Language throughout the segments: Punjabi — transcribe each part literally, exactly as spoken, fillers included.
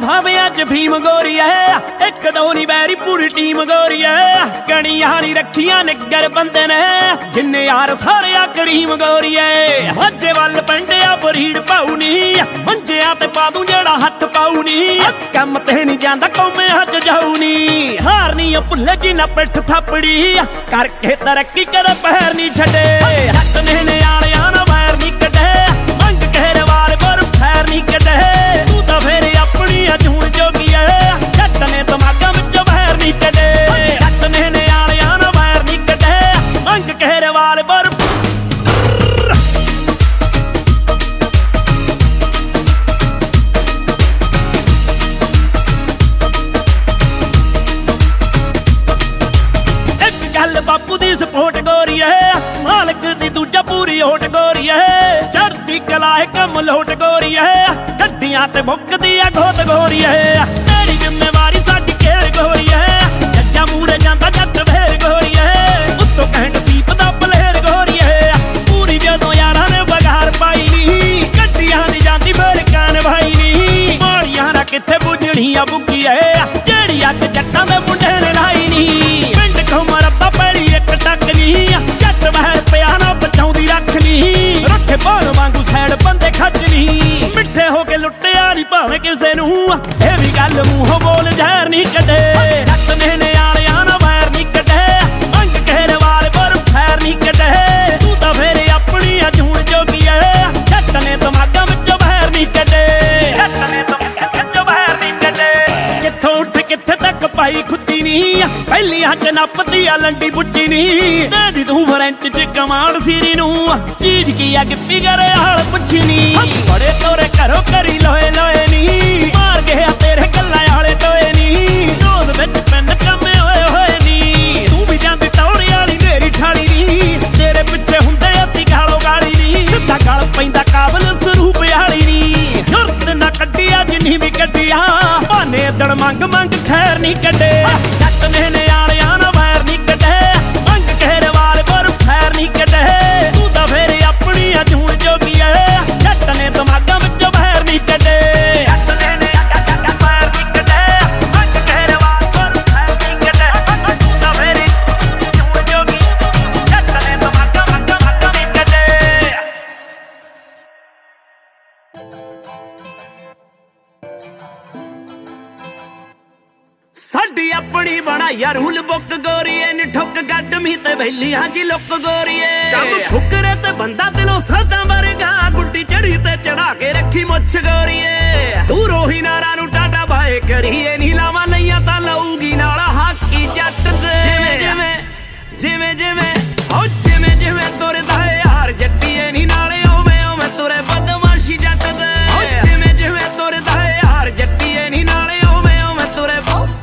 भावे अज भीम गोरीए एक दो नी बैरी पूरी टीम गोरीए कणियां नी रखियां निगर बंदे ने जिन्ने यार सारे आ करीम गोरीए अजे वल पेंडिया बरीड़ पाउनी मंजिया ते पा दूं जेड़ा हथ पाउनी कम ते नहीं जांदा कौमे हज जाऊनी हार नी भुल्ले जिन्ना पिठ थपड़ी करके तरक्की कर पैर नी छड्डे जट ने नियालियां ना वैर नी कढे मंग घेर वाले पर फैर नी कढे तू तां फेर अपनी जून जोगी है जट ने दिमागां विच वैर नी कढे जट ने नियालियां ना वैर नी कढे मंग घेर वाले पर बापू दी सपोर्ट गोरी है मालक दी दूजा पूरी होट गोरी है चढ़ती कला है कम लोट गोरी है गड्डियां ते मुकदी है घोत गोरी है तेरी जिम्मेवारी साडी केयर गोरी है जज्जा मूरे जांदा जट फेर गोरी है उत्तों कहंड सीप दा बलेर गोरी है पूरी जदों यारां ने बगार पाई नी गड्डियां दी जांदी फेर कान भाई नी माड़ियां ना किथे बुझणियां बुकी है जेड़ी अग जट्टां दे मुंडे ने लाई नी पिंड घुमर जट बहर पिया ना बचाउंदी रखनी रखे बाण वांगू सैड बंदे खचनी मिठे हो के लुटिया नी भावें किसे नूं ए भी गल मूंहों बोल जहर नी कढे जट ने नियालियां ना वैर नी कढे मंग घेर वाले पर फैर नी कढे तू तां फेर अपनी जून जोगी है जट ने दिमागां विच वैर नी कढे जट ने दिमागां विच वैर नी कढे कित्थों उठ कित्थे तक पाई खुदी नी पहली हच नपदी आ लंडी बुच्ची नी दे तू फ्रेंच च कमांड सीरी नू चीज की अग पिगरे हाल पुछी नी बड़े तोरे घरों करी लोए लोए नी मार गया तेरे गल्लां आले टोए नी रोज विच पिन कमे होए होए नी तू भी जांदी टौड़ी वाली नेरी ठाली नी तेरे पिछे हुंदे असी गालो गाली नी सिद्धा गल पैंदा काबल स्वरूप वाली नी जुरत ना कड्डिया जिन्नी भी कड्डिया बहाने दड़ मंग मंग खैर नी कड्डे जट ने नियालियां ना वैर नी कड्डे मंग घेर वाले पर फैर नी कड्डे तू तां फेर अपनी जून जोगी है जट ने दिमागां विच वैर नी कड्डे जट ने नियालियां वैर नी कड्डे मंग घेर वाले पर फैर नी कड्डे तू तां फेर जून जोगी जट ने दिमागां विच वैर नी कड्डे साडी अपनी बनाया रूल बुक गोरीए नी ठुक गड्ड मी ते वैलियां जी लुक गोरीए कम फुकरे ते बंदा दिलों सदा वरगा गुड्डी चढ़ी ते चढ़ा के रखी मुछ गोरीए तू रोही नारा नू टाटा बाए करीए नी लावां लईयां तां लऊगी नाला हाकी जट दे जिवें जिवें जिवें जिवें हो जिवें जिवें तुरदा है यार जट्टीए नी नाले ओवें ओवें तुरे बदमाशी जट दे हो जिवें जिवें तुरदा है यार जट्टीए नी नाले ओवें ओवें तुरे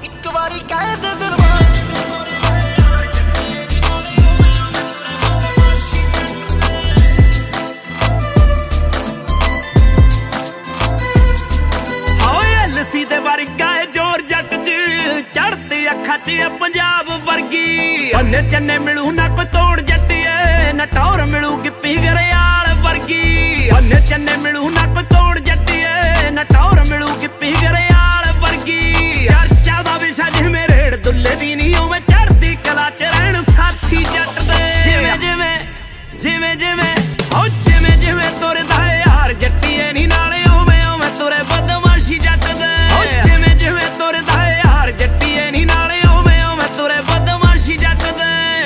चढ़ती अखा च पंजाब वर्गी पन्ने चन्ने मिलू ना कोई तोड़ जट्टिए ना टौर मिलू गिप्पी गरेयाल वर्गी पन्ने चन्ने मिलू ना कोई तोड़ जट्टिए ना टौर मिलू गिप्पी गरेयाल वर्गी चर्चा दा विशा जिवें रेड़ दुल्ले दी नी उवें चढ़दी कला च रहण साथी जट दे जिवें जिवें जिवें जिवें हो जिवें जिवें तुरदा है यार जट्टिए नी नाले ओवें ओवें तुरे बदमाशी जट दे हो जिवें जिवें तुरदा है यार जट्टिए नी नाले ओवें ओवें तुरे बदमाशी जट दे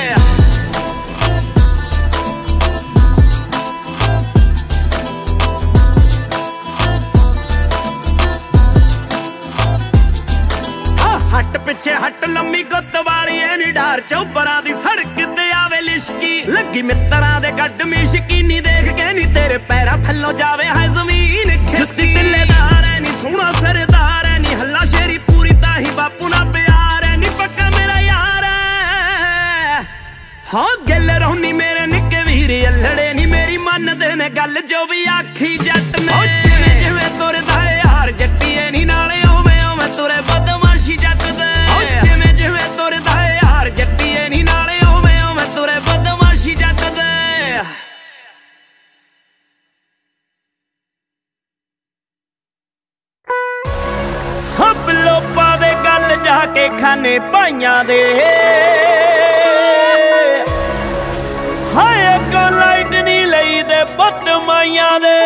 हट पिछे हट लम्मी गुत्त वाली नी डार चौबरा दी सड़क ते आवे लिशकी लगी मित्तरां दे गड्ड मिशकी नी देख के नी तेरे पैरां थल्लों जावे है जमीन खिसकी दिलेदार है नी सोहना सरदार है नी हल्ला शेरी पूरी ताही बापू ना प्यार है नी पक्का मेरा यार है हाँ गल रोनी मेरे निक्के वीर अल्लड़े नी मेरी मन दे ने गल जो भी आखी जट ने जिवें जिवें तुरदा है यार जट्टिए नी नाले ओवें ओवें तुरे बदमाशी जट दे जिवें जिवें तुरदा है यार जट्टिए नी नाले ओवें ओवें तुरे बदमाशी जट दे ਖਾਨੇ ਭਾਈਆਂ ਦੇ ਹਾਏ ਅੱਗੋਂ ਲਾਈਟ ਨਹੀਂ ਲਈ ਦੇ ਪੁੱਤ ਮਾਈਆਂ ਦੇ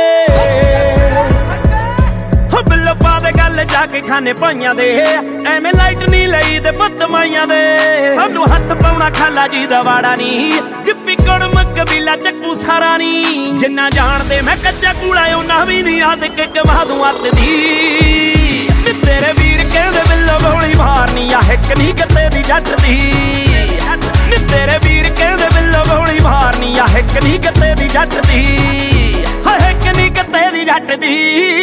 ਬਿੱਲ ਪਾ ਦੇ ਗੱਲ ਜਾ ਕੇ ਖਾਨੇ ਭਾਈਆਂ ਦੇ ਐਵੇਂ ਲਾਈਟ ਨਹੀਂ ਲਈ ਦੇ ਪੁੱਤ ਮਾਈਆਂ ਦੇ ਸਾਨੂੰ ਹੱਥ ਪਾਉਣਾ ਖਾਲਾ ਜੀ ਦਾ ਵਾੜਾ ਨਹੀਂ ਗਿੱਪੀ ਕੁੜਮ ਕਬੀਲਾ ਚੱਕੂ ਸਾਰਾ ਨਹੀਂ ਜਿੰਨਾ ਜਾਣਦੇ ਮੈਂ ਕੱਚਾ ਕੂੜਾ ਉਹਨਾਂ ਵੀ ਨਹੀਂ ਆ ਤੇ ਕਿ ਕਮਾ ਦੂੰ ਅੱਤ ਦੀ ਨੀ ਤੇਰੇ ਵੀਰ ਕਹਿੰਦੇ ਬਿੱਲੋ ਗੋਲੀ ਮਾਰਨੀ ਆ ਹਿੱਕ ਨਹੀਂ ਕੱਤੇ ਦੀ ਜੱਟ ਦੀ ਨੀ ਤੇਰੇ ਵੀਰ ਕਹਿੰਦੇ ਬਿੱਲੋ ਗੋਲੀ ਮਾਰਨੀ ਆ ਹਿੱਕ ਨਹੀਂ ਕੱਤੇ ਦੀ ਜੱਟ ਦੀ ਹਾ ਹਿੱਕ ਨਹੀਂ ਕੱਤੇ ਦੀ ਜੱਟ ਦੀ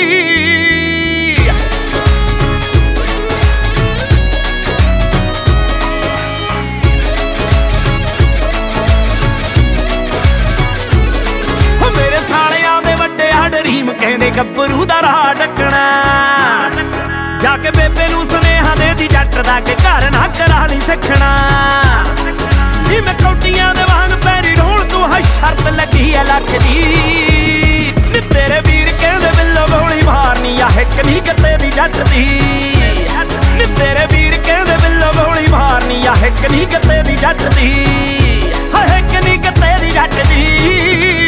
ਰੀਮ ਕਹਿੰਦੇ ਗੱਭਰੂ ਦਾ ਰਾਹ ਡੱਕਣਾ ਜਾ ਕੇ ਬੇਬੇ ਨੂੰ ਸੁਨੇਹਾ ਦੇ ਦੀ ਜੱਟ ਦਾ ਕਿ ਘਰ ਨਾ ਕਰਾ ਨਹੀਂ ਸਿੱਖਣਾ ਨੀ ਮੈਂ ਕੌਡੀਆਂ ਦੇ ਵਾਂਗ ਪੈਰੀ ਰੋਲ ਤੂੰ ਹੈ ਸ਼ਰਤ ਲੱਗੀ ਐ ਲੱਖ ਦੀ ਨੀ ਤੇਰੇ ਵੀਰ ਕਹਿੰਦੇ ਬਿੱਲੋ ਗੋਲੀ ਮਾਰਨੀ ਆ ਹਿੱਕ ਨਹੀਂ ਕੱਤੇ ਦੀ ਜੱਟ ਦੀ ਨੀ ਤੇਰੇ ਵੀਰ ਕਹਿੰਦੇ ਬਿੱਲੋ ਗੋਲੀ ਮਾਰਨੀ ਆ ਹਿੱਕ ਨਹੀਂ ਕੱਤੇ ਦੀ ਜੱਟ ਦੀ ਹਾ ਹਿੱਕ ਨਹੀਂ ਕੱਤੇ ਦੀ ਜੱਟ ਦੀ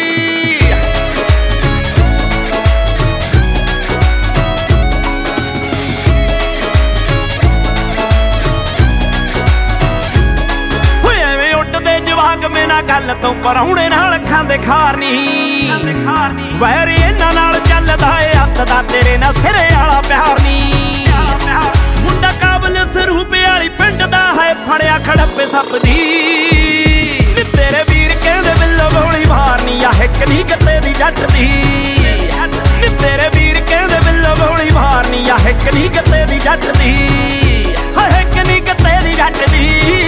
ਮੇਨਾ ਗੱਲ ਤੋਂ ਪਰਾਉਣੇ ਨਾਲ ਖਾਂਦੇ ਖਾਰ ਨਹੀਂ ਵੈਰ ਇਹਨਾਂ ਨਾਲ ਚੱਲਦਾ ਏ ਹੱਥ ਦਾ ਤੇਰੇ ਨਾਲ ਸਿਰੇ ਵਾਲਾ ਪਿਆਰ ਨਹੀਂ ਮੁੰਡਾ ਕਾਬਲ ਸਰੂਪ ਵਾਲੀ ਪਿੰਡ ਦਾ ਹੈ ਫੜਿਆ ਖੜੱਪੇ ਸੱਪ ਦੀ ਨੀ ਤੇਰੇ ਵੀਰ ਕਹਿੰਦੇ ਬਿੱਲੋ ਗੋਲੀ ਮਾਰਨੀ ਆ ਹਿੱਕ ਨਹੀਂ ਕੱਤੇ ਦੀ ਜੱਟ ਦੀ ਨੀ ਤੇਰੇ ਵੀਰ ਕਹਿੰਦੇ ਬਿੱਲੋ ਗੋਲੀ ਮਾਰਨੀ ਆ ਹਿੱਕ ਨਹੀਂ ਕੱਤੇ ਦੀ ਜੱਟ ਦੀ ਹਾ ਹਿੱਕ ਨਹੀਂ ਕੱਤੇ ਦੀ ਜੱਟ ਦੀ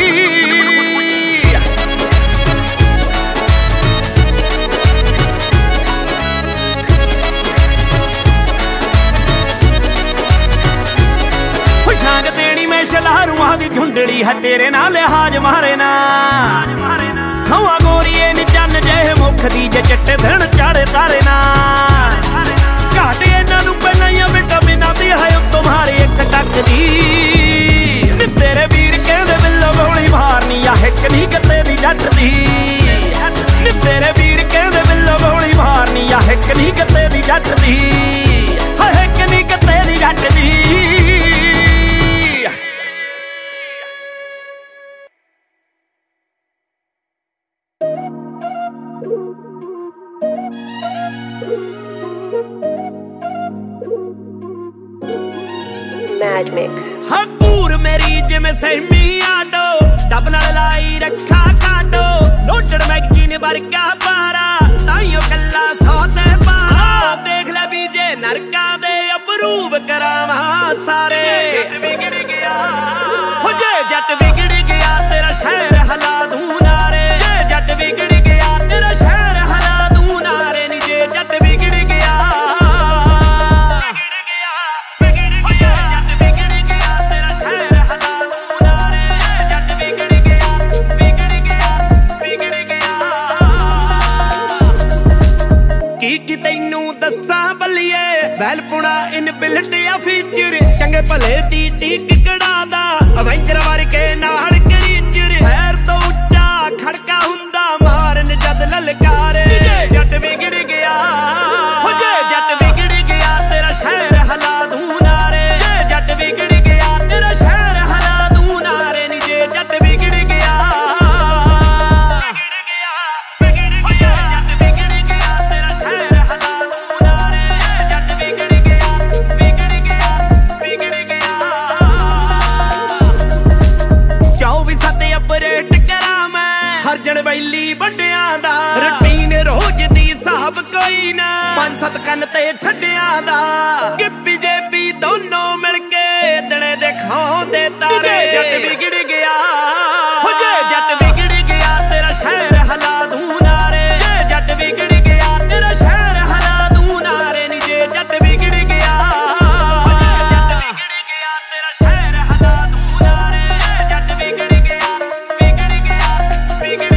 ਸ਼ਲਾਰੂਆਂ ਦੀ ਝੁੰਡੜੀ ਹੈ ਤੇਰੇ ਨਾਲ ਲਿਹਾਜ ਮਾਰੇ ਨਾ ਸੌਆ ਗੋਰੀਏ ਨੀ ਚੰਨ ਜਿਹੇ ਮੁੱਖ ਦੀ ਜੇ ਚਿੱਟੇ ਦਿਨ ਚਾੜੇ ਤਾਰੇ ਨਾ ਘਾਟੇ ਇਹਨਾਂ ਨੂੰ ਪਹਿਲਾਂ ਹੀ ਵਿਟਾਮਿਨਾਂ ਦੀ ਹੈ ਤੁਹਾਰੇ ਇੱਕ ਟੱਕ ਦੀ ਨੀ ਤੇਰੇ ਵੀਰ ਕਹਿੰਦੇ ਬਿੱਲੋ ਗੋਲੀ ਮਾਰਨੀ ਆ ਹਿੱਕ ਨਹੀਂ ਕੱਤੇ ਦੀ ਜੱਟ ਦੀ ਨੀ ਤੇਰੇ ਵੀਰ ਕਹਿੰਦੇ ਬਿੱਲੋ ਗੋਲੀ ਮਾਰਨੀ ਆ ਹਿੱਕ ਨਹੀਂ ਕੱਤੇ ਦੀ ਜੱਟ ਦੀ ਹਾ ਹਿੱਕ ਨਹੀਂ ਕੱਤੇ ਦੀ ਜੱਟ ਦੀ Mad Mix ਹਕੂਰ ਮੇਰੀ ਜਿਵੇਂ ਸਹਿਮੀ ਆਟੋ ਡੱਬ ਨਾਲ ਲਾਈ ਰੱਖਾ ਕਾਟੋ ਲੋਟੜ ਮੈਗਜ਼ੀਨ ਵਰਗਾ ਪਾਰਾ ਤਾਈਓ ਕੱਲਾ ਸੌ ਤੇ ਪਾਰਾ ਦੇਖ ਲੈ ਬੀਜੇ ਨਰਕਾਂ ਦੇ ਅਪਰੂਵ ਕਰਾਵਾਂ ਸਾਰੇ ਜੱਟ ਵਿਗੜ ਗਿਆ ਹੋ ਜੇ ਜੱਟ ਵਿਗੜ ਗਿਆ ਤੇਰਾ ਸ਼ਹਿਰ ਹਲਾ ਦੂੰ ਨਾਰੇ ਜੇ ਜੱਟ ਵਿਗੜ ਗਿਆ ਤੇਰਾ ਸ਼ਹਿਰ ਹਲਾ ਦੂੰ ਨਾਰੇ ਨੀ ਜੇ ਜੱਟ ਵਿਗੜ ਗਿਆ ਕੀ ਤੈਨੂੰ ਦੱਸਾਂ ਬੱਲੀਏ ਵੈਲਪੁਣਾ ਇਨ ਬਿਲਟ ਆ ਫੀਚਰ ਚੰਗੇ ਭਲੇ ਦੀ ਚੀਕ ਕੜਾ ਦਾ ਅਵੈਂਜਰ ਵਰਗੇ ਨਾਲ ਕਰੀਚਰ ਫੈਰ ਤੋਂ ਉੱਚਾ ਖੜਕਾ ਹੁੰਦਾ ਮਾਰਨ ਜਦ ਲਲਕਾਰੇ ਜੱਟ ਵਿਗੜ ਗਿਆ ਹੋ ਜੇ ਜੱਟ ਵਿਗੜ ਗਿਆ ਤੇਰਾ ਸ਼ਹਿਰ ਹਲਾ ਦੂੰ ਨਾਰੇ ਜੇ ਜੱਟ ਵਿਗੜ ਗਿਆ ਤੇਰਾ ਸ਼ਹਿਰ ਹਲਾ ਦੂੰ ਨਾਰੇ ਨੀ ਜੇ ਜੱਟ ਵਿਗੜ ਗਿਆ ਹਰਜਣ ਬੈਲੀ ਵੱਡਿਆਂ ਦਾ ਰੁਟੀਨ ਰੋਜ਼ ਦੀ ਹਿਸਾਬ ਕੋਈ ਨਾ ਪੰਜ ਸੱਤ ਕੰਨ ਤੇ ਛੱਡਿਆਂ ਦਾ ਗਿੱਪੀ ਜੇਪੀ ਦੋਨੋਂ ਮਿਲ ਕੇ ਦਿਨੇ ਦਿਖਾਉਂਦੇ ਤਾਰੇ ਜੱਟ ਵਿਗੜ ਗਿਆ ਹੋ ਜੇ ਜੱਟ ਵਿਗੜ ਗਿਆ ਤੇਰਾ ਸ਼ਹਿਰ ਹਲਾ ਦੂੰ ਨਾਰੇ ਜੇ ਜੱਟ ਵਿਗੜ ਗਿਆ ਤੇਰਾ ਸ਼ਹਿਰ ਹਲਾ ਦੂੰ ਨਾਰੇ ਨੀ ਜੇ ਜੱਟ ਵਿਗੜ ਗਿਆ ਹੋ ਜੇ ਜੱਟ ਵਿਗੜ ਗਿਆ ਤੇਰਾ ਸ਼ਹਿਰ ਹਲਾ ਦੂੰ ਨਾਰੇ ਜੇ ਜੱਟ ਵਿਗੜ ਗਿਆ ਵਿਗੜ ਗਿਆ ਵਿਗੜ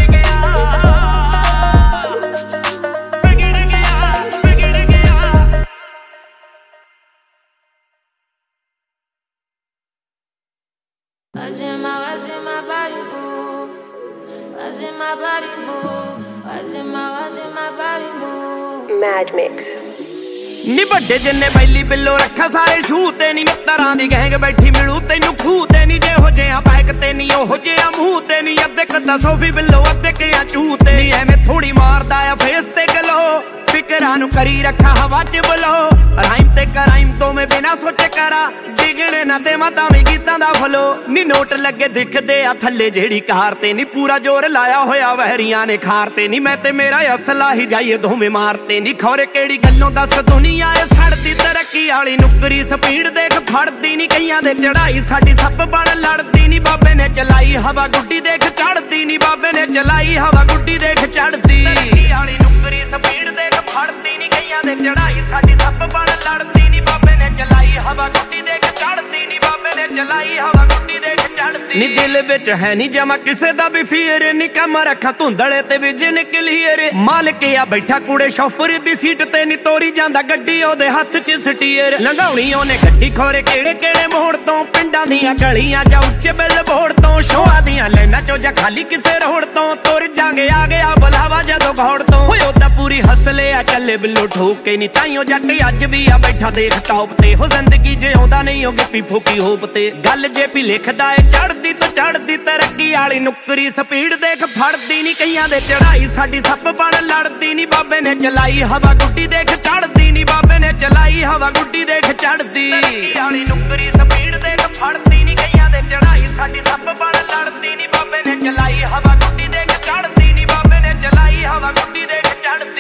Watching my, watching my body move. Watching my body move. Watching my, watching my body move. Mad Mix. ਨੀ ਵੱਡੇ ਜਿੰਨੇ ਬੈਲੀ ਬਿੱਲੋ ਰੱਖਾ ਸਾਰੇ ਸ਼ੂ ਤੇ ਨੀ ਮਿੱਤਰਾਂ ਦੀ ਗੈਂਗ ਬੈਠੀ ਮਿਲੂ ਤੈਨੂੰ ਖੂਹ ਤੇ ਨੀ ਜਿਹੋ ਜਿਹਾ ਬੈਕ ਤੇ ਨੀ ਉਹੋ ਜਿਹਾ ਮੂੰਹ ਤੇ ਨੀ ਅੱਧੇ ਕੱਦਾ ਸੋਫੀ ਬਿੱਲੋ ਅੱਧੇ ਕਿਆ ਚੂ ਤੇ ਨੀ ਐਵੇਂ ਥੋੜੀ ਮਾਰਦਾ ਆ ਫੇਸ ਤੇ ਗਲੋ ਫਿਕਰਾਂ ਨੂੰ ਕਰੀ ਰੱਖਾ ਹਵਾ ਚ ਬਲੋ ਰਾਈਮ ਤੇ ਕਰਾਈਮ ਤੋਂ ਮੈਂ ਬਿਨਾ ਸੋਚੇ ਕਰਾਂ ਡਿਗਣੇ ਨਾ ਤੇ ਮਾਤਾ ਵੀ ਗੀਤਾਂ ਦਾ ਫਲੋ ਨੀ ਨੋਟ ਲੱਗੇ ਦਿਖਦੇ ਆ ਥੱਲੇ ਜਿਹੜੀ ਕਾਰ ਤੇ ਨੀ ਪੂਰਾ ਜ਼ੋਰ ਲਾਇਆ ਹੋਇਆ ਵਹਿਰੀਆਂ ਨੇ ਖਾਰ ਤੇ ਨੀ ਮੈਂ ਤੇ ਮੇਰਾ ਅਸਲਾ ਹੀ ਜਾਈਏ ਦੋਵੇਂ ਮਾਰਤੇ ਨੀ ਖੌਰੇ ਕਿਹੜੀ ਗੱਲੋਂ ਦੱਸ ਦੁਨੀਆ ਏ ਸੜਦੀ ਤਰੱਕੀ ਵਾਲੀ ਨੁਕਰੀ ਸਪੀਡ ਦੇਖ ਫੜਦੀ ਨੀ ਕਈਆਂ ਦੇ ਚੜਾਈ ਸਾਡੀ ਸੱਪ ਬਣ ਲੜਦੀ ਨੀ ਬਾਬੇ ਨੇ ਚਲਾਈ ਹਵਾ ਗੁੱਡੀ ਦੇਖ ਚੜਦੀ ਨੀ ਬਾਬੇ ਨੇ ਚਲਾਈ ਹਵਾ ਗੁੱਡੀ ਦੇਖ ਚੜਦੀ ਤਰੱਕੀ ਵਾਲੀ ਨੁਕਰੀ ਸਪੀਡ ਦੇਖ ਫੜਦੀ ਨੀ ਕਈਆਂ ਦੇ ਚੜਾਈ ਸਾਡੀ ਸੱਪ ਬਣ ਲੜਦੀ ਨੀ ਬਾਬੇ ਨੇ ਚਲਾਈ ਹਵਾ ਗੁੱਡੀ ਦੇਖ ਚੜਦੀ ਨੀ ਬਾਬੇ ਨੇ ਚਲਾਈ ਹਵਾ ਗੁੱਡੀ ਦੇਖ ਚੜਦੀ ਨੀ ਦਿਲ ਵਿੱਚ ਹੈ ਨੀ ਜਮਾ ਕਿਸੇ ਦਾ ਵੀ ਫੀਰ ਨੀ ਕੰਮ ਰੱਖਾਂ ਧੁੰਦਲੇ ਤੇ ਵਿਜਨ ਕਲੀਅਰ ਮਾਲਕ ਆ ਬੈਠਾ ਕੁੜੇ ਸ਼ੋਫਰ ਦੀ ਸੀਟ ਤੇ ਨੀ ਤੋਰੀ ਜਾਂਦਾ ਗੱਡੀ ਉਹਦੇ ਹੱਥ ਚ ਸਟੀਅਰ ਲੰਘਾਉਣੀ ਉਹਨੇ ਗੱਡੀ ਖੋਰੇ ਕਿਹੜੇ ਕਿਹੜੇ ਮੋੜ ਤੋਂ ਪਿੰਡਾਂ ਦੀਆਂ ਗਲੀਆਂ ਜਾਂ ਉੱਚੇ ਬਿੱਲ ਬੋਰਡ ਤੋਂ ਸ਼ੋਆਂ ਦੀਆਂ ਲੈਣਾ ਚੋਂ ਜਾਂ ਖਾਲੀ ਕਿਸੇ ਰੋਡ ਤੋਂ ਤੁਰ ਜਾਂਗੇ ਆ ਗਿਆ ਬੁਲਾਵਾ ਜਦੋਂ ਘੋੜ ਤੋਂ ਹੋਏ ਉਹਦਾ ਪੂਰੀ ਹਸਲੇ ਆ ਚੱਲੇ ਬਿੱਲੋ ਠੋਕ ਕੇ ਨੀ ਤਾਈਓ ਜੱਟ ਅੱਜ ਵੀ ਆ ਬੈਠਾ ਦੇਖ ਟੌਪ ਤੇ ਹੋ ਜ਼ਿੰਦਗੀ ਜਿਉਂਦਾ ਨਹੀਂ ਉਹ ਗਿੱਪੀ ਫੋਕੀ ਹੋਪ ਤੇ ਗੱਲ ਜੇ ਵੀ ਲਿਖਦਾ ਏ ਚੜਦੀ ਤੋਂ ਚੜਦੀ ਤਰੱਕੀ ਵਾਲੀ ਨੁਕਰੀ ਸਪੀਡ ਦੇਖ ਫੜਦੀ ਨੀ ਕਈਆਂ ਦੇ ਚੜਾਈ ਸਾਡੀ ਸੱਪ ਬਣ ਲੜਦੀ ਨੀ ਬਾਬੇ ਨੇ ਚਲਾਈ ਹਵਾ ਗੁੱਡੀ ਦੇਖ ਚੜਦੀ ਨੀ ਬਾਬੇ ਨੇ ਚਲਾਈ ਹਵਾ ਗੁੱਡੀ ਦੇਖ ਚੜਦੀ ਤਰੱਕੀ ਵਾਲੀ ਨੁਕਰੀ ਸਪੀਡ ਦੇਖ ਫੜਦੀ ਨੀ ਕਈਆਂ ਦੇ ਚੜਾਈ ਸਾਡੀ ਸੱਪ ਬਣ ਲੜਦੀ ਨੀ ਬਾਬੇ ਨੇ ਚਲਾਈ ਹਵਾ ਗੁੱਡੀ ਦੇਖ ਚੜਦੀ ਨੀ ਬਾਬੇ ਨੇ ਚਲਾਈ ਹਵਾ ਗੁੱਡੀ ਦੇਖ ਚੜਦੀ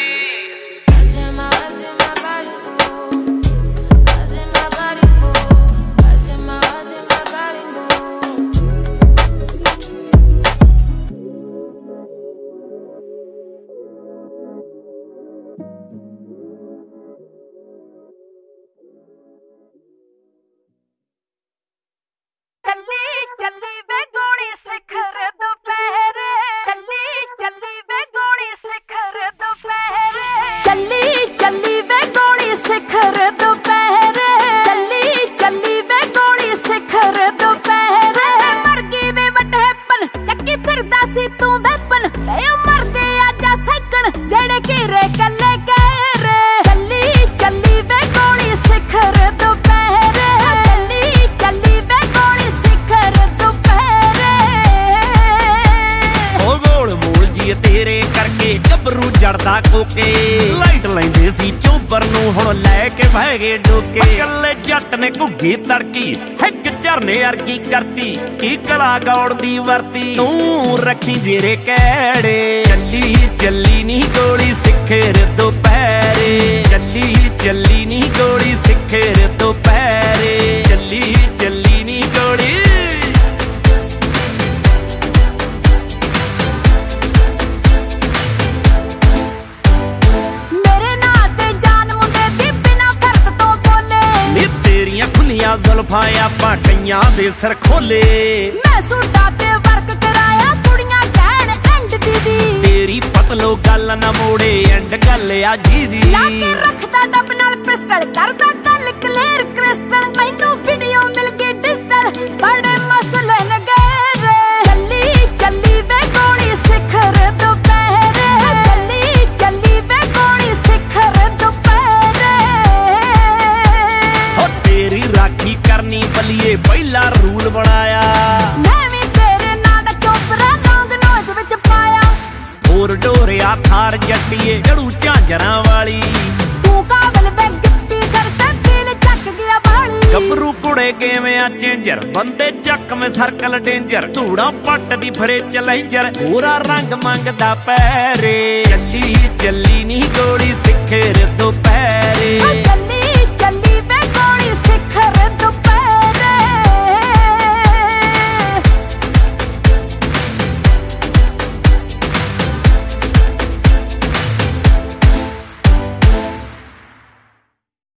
ਜੜਦਾ ਕੋਕੇ ਲਾਈਟ ਲੈਂਦੇ ਸੀ ਚੋਬਰ ਨੂੰ ਹੁਣ ਲੈ ਕੇ ਬਹਿ ਗਏ ਡੋਕੇ ਕੱਲੇ ਜੱਟ ਨੇ ਘੁੱਗੀ ਤੜਕੀ ਇੱਕ ਝਰਨੇ ਅਰਗੀ ਕਰਤੀ ਕੀ ਕਲਾ ਗੌੜ ਦੀ ਵਰਤੀ ਤੂੰ ਰੱਖੀ ਜੇਰੇ ਕਹਿੜੇ ਚੱਲੀ ਚੱਲੀ ਨੀ ਗੋਲੀ ਸਿੱਖਰ ਦੁਪਹਿਰੇ ਚੱਲੀ ਚੱਲੀ ਨੀ ਗੋਲੀ ਸਿੱਖਰ ਦੁਪਹਿਰੇ ਚੱਲੀ ਚੱਲੀ ਨੀ ਗੋਲੀ ਜ਼ੁਲਫਾਂ ਆਪਾਂ ਕਈਆਂ ਦੇ ਸਿਰ ਖੋਲੇ ਮੈਂ ਸੂਟਾਂ ਤੇ ਵਰਕ ਕਰਾਇਆ ਕੁੜੀਆਂ ਕਹਿਣ ਐਂਡ ਦੀਦੀ ਤੇਰੀ ਪਤਲੋ ਗੱਲ ਨਾ ਮੋੜੇ ਐਂਡ ਗੱਲ ਆ ਜੀ ਦੀ ਲਾ ਕੇ ਰੱਖਦਾ ਡੱਬ ਨਾਲ ਪਿਸਟਲ ਕਰਦਾ ਗੱਲ ਕਲੀਅਰ ਕ੍ਰਿਸਟਲ ਮੈਨੂੰ ਵੀਡੀਓ ਮਿਲ ਗਈ ਡਿਜੀਟਲ ਬੜੇ ਮਸਲੇ ਨਗੇਰੇ ਚੱਲੀ ਚੱਲੀ ਵੇ ਗੋਲੀ ਸਿਖਰ ਦੁਪਹਿਰੇ ਚੱਲੀ ਚੱਲੀ ਵੇ ਗੋਲੀ ਸਿਖਰ ਦੁਪਹਿਰੇ ਹੋ ਤੇਰੀ ਰਾਖੀ ਕਰਨੀ ਬਲੀਏ ਪਹਿਲਾ ਰੂਲ ਬਣਾਇਆ ਮੈਂ ਵੀ ਤੇਰੇ ਨਾਂ ਦਾ ਚੋਪਰਾ ਲੌਂਗ ਨੋਜ ਵਿੱਚ ਪਾਇਆ ਹੋਰ ਡੋਰਿਆ ਥਾਰ ਜੱਟੀਏ ਜੜੂ ਝਾਂਜਰਾਂ ਵਾਲੀ ਤੂੰ ਕਾਬਲ ਵੇ ਗਿੱਪੀ ਸਰ ਤੇ ਪੀਲ ਚੱਕ ਗਿਆ ਬਾਲੀ ਗੱਭਰੂ ਕੁੜੇ ਕਿਵੇਂ ਆ ਚੇਂਜਰ ਬੰਦੇ ਚੱਕ ਮੇ ਸਰਕਲ ਡੇਂਜਰ ਧੂੜਾ ਪੱਟ ਦੀ ਫਰੇ ਚਲੈਂਜਰ ਪੂਰਾ ਰੰਗ ਮੰਗਦਾ ਪੈਰੇ ਚੱਲੀ ਚੱਲੀ ਨੀ ਗੋਲੀ ਸਿੱਖਰ ਦੁਪਹਿਰੇ